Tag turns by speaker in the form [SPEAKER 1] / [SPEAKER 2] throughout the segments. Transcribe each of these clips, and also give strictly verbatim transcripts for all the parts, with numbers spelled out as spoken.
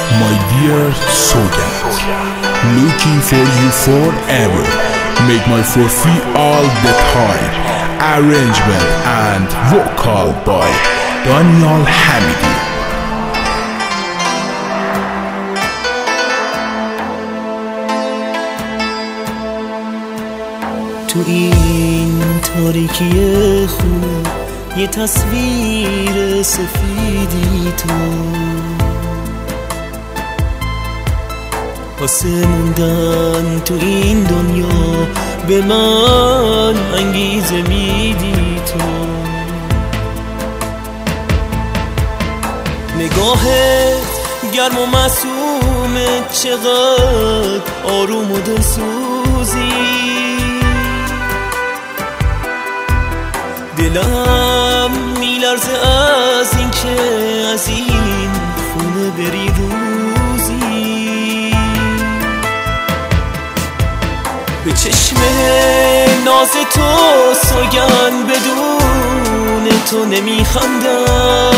[SPEAKER 1] my dear Sogan, looking for you forever. Make my trophy all the time. Arrangement and vocal by Daniel Hamidi.
[SPEAKER 2] تو این تاریکی خونه یه تصویر سفیدی تو واسه موندن تو این دنیا به من انگیزه میدی تو. نگاهت گرم و معصومه، چقدر آروم و دلسوزی. دلم میلرزه از این که از این خونه بری روزی. به چشم ناز تو سوگن بدون تو نمیخندم،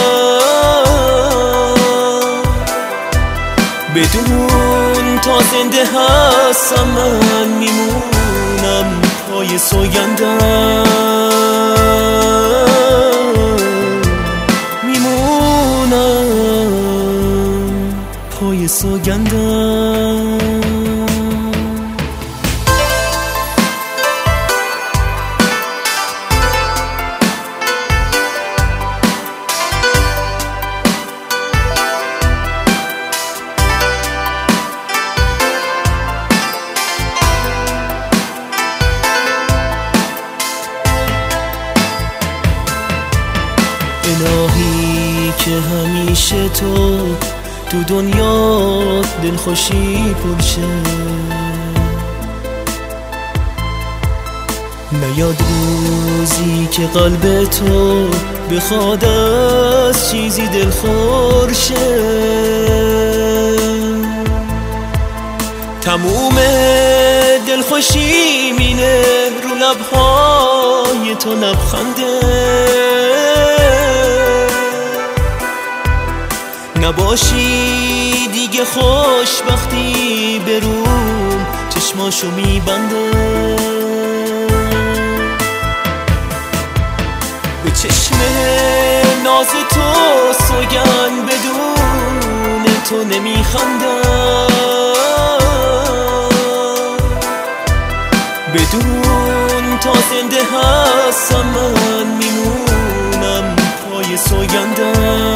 [SPEAKER 2] بدون تا زنده هستم من میمونم پای سوگندم، میمونم پای سوگندم. الهی که همیشه تو تو دنیا دلخوشی پرشه، نیاد روزی که قلب تو بخواد از چیزی دلخور شه. تموم دلخوشی مینه رو لبهای تو لبخنده، نباشی دیگه خوشبختی بروم چشماشو میبنده. به چشم ناز تو سوگن بدون تو نمیخندم، بدون تا زنده هستم من میمونم پای سوگندم،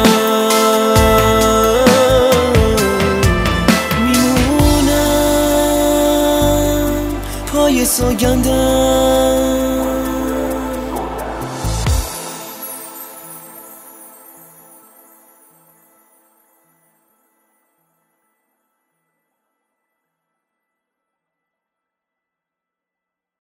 [SPEAKER 2] میمونم پای سوگندم.